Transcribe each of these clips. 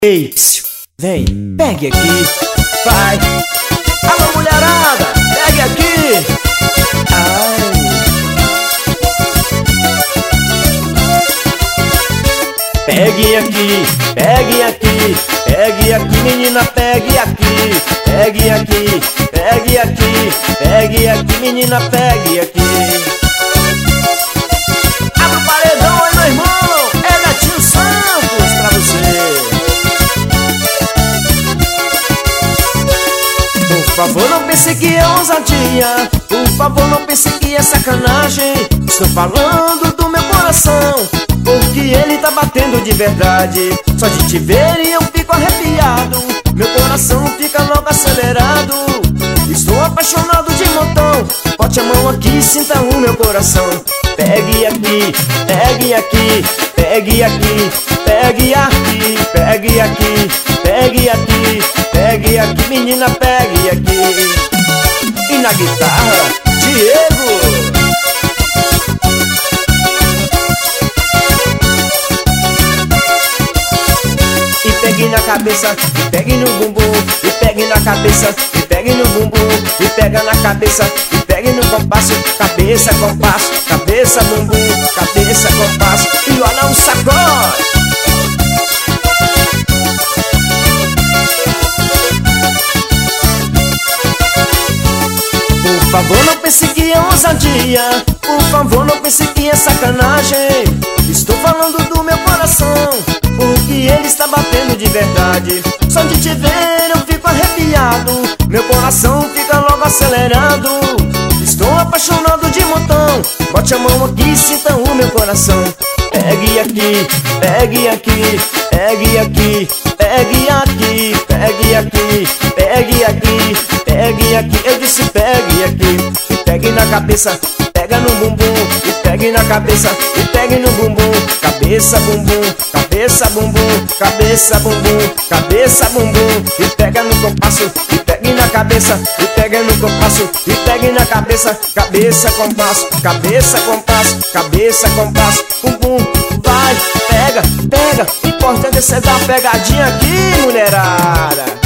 Ei, psiu, vem, pegue aqui, vai. Alô, mulherada, pegue aqui. Ai. Pegue aqui, pegue aqui, pegue aqui, menina, pegue aqui. Pegue aqui, pegue aqui, pegue aqui, menina, pegue aqui. Abre o paredão aí, meu irmão, é Netinho Santos pra você. Por favor, não pense que é ousadia, por favor, não pense que é sacanagem. Estou falando do meu coração, porque ele tá batendo de verdade. Só de te ver eu fico arrepiado, meu coração fica logo acelerado. Estou apaixonado de montão, bote a mão aqui e sinta o meu coração. Pegue aqui, pegue aqui, pegue aqui, pegue aqui, pegue aqui, pegue aqui, pegue aqui, menina, pegue aqui. E na guitarra, Diego. E pegue na cabeça, e pegue no bumbum, e pegue na cabeça, e pegue no bumbum, e pega na cabeça, e pegue no compasso, cabeça, compasso, cabeça, bumbum, cabeça, compasso, e olha um sacode. Por favor, não pense que é ousadia, por favor, não pense que é sacanagem. Estou falando do meu coração, porque ele está batendo de verdade. Só de te ver eu fico arrepiado, meu coração fica logo acelerado. Estou apaixonado de montão, bote a mão aqui e sinta o meu coração. Pegue aqui, pegue aqui, pegue aqui, pegue aqui, pegue aqui, pegue aqui, pegue aqui, eu disse pegue aqui. E pegue na cabeça, pega no bumbum, e pegue na cabeça, e pegue no bumbum, cabeça, bumbum, cabeça, bumbum, cabeça, bumbum, cabeça, bumbum, e pega no compasso, e pegue na cabeça, e pega no compasso, e pegue na cabeça, cabeça, compasso, cabeça, compasso, cabeça, compasso, bumbum, vai, pega, pega, o importante é você dar uma pegadinha aqui, mulherada.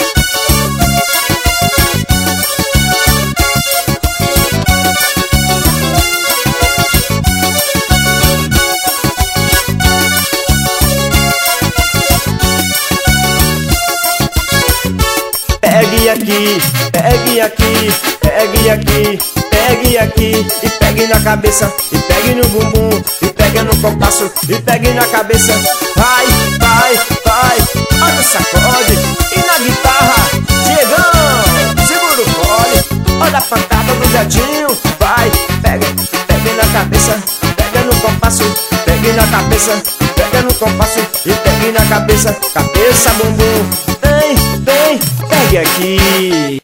Pegue aqui, pegue aqui, pegue aqui, pegue aqui, e pegue na cabeça, e pegue no bumbum, e pegue no compasso, e pegue na cabeça. Vai, vai, vai, olha o sacode. E na guitarra, Diegão, segura o fole, olha a pancada do gatinho. Vai, pega, pegue na cabeça, pega no compasso, pegue na cabeça, pega no compasso, e pegue na cabeça, cabeça, bumbum. Vem, vem, pegue aqui.